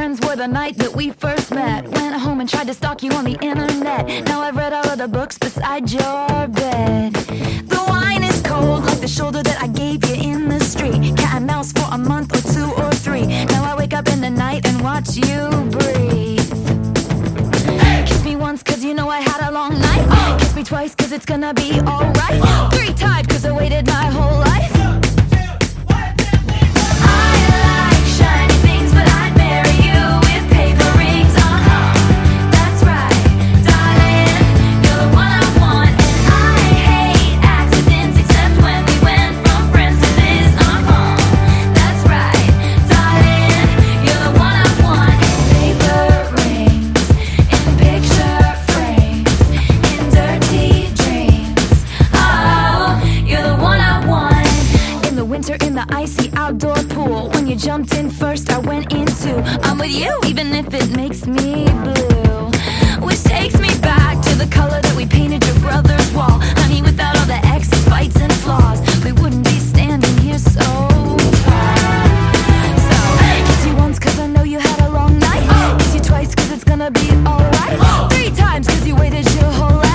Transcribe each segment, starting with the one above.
friends were the night that we first met. Went home and tried to stalk you on the internet. Now I've read all of the books beside your bed. The wine is cold like the shoulder that I gave you in the street. Cat and mouse for a month or 2 or 3. Now I wake up in the night and watch you breathe. Kiss me once cause you know I had a long night. Kiss me twice cause it's gonna be alright. 3 times cause I waited my whole life. In the icy outdoor pool, when you jumped in first, I went in too. I'm with you, even if it makes me blue. Which takes me back to the color that we painted your brother's wall. Honey, without all the exes, fights and flaws, we wouldn't be standing here so tall. So, kiss you once cause I know you had a long night. Kiss you twice cause it's gonna be alright. 3 times cause you waited your whole life.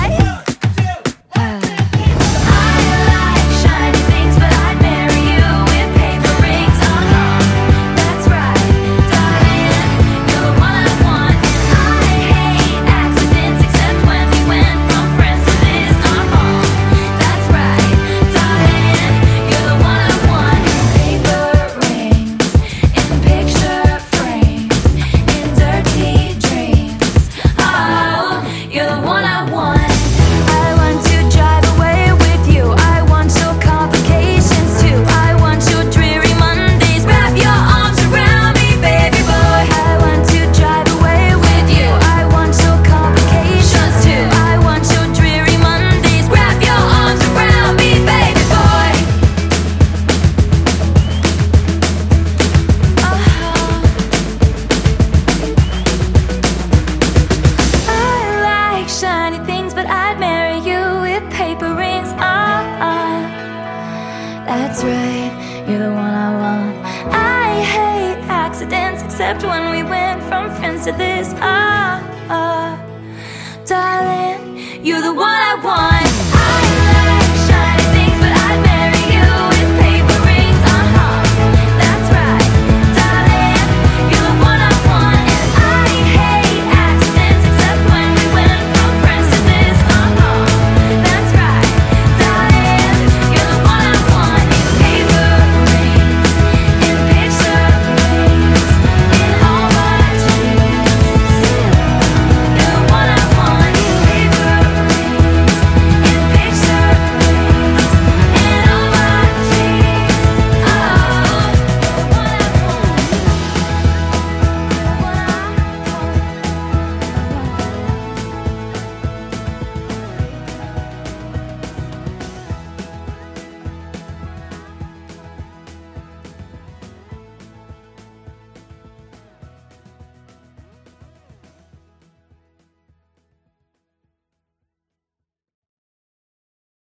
That's right, you're the one I want. I hate accidents, except when we went from friends to this. Darling, you're the one I want.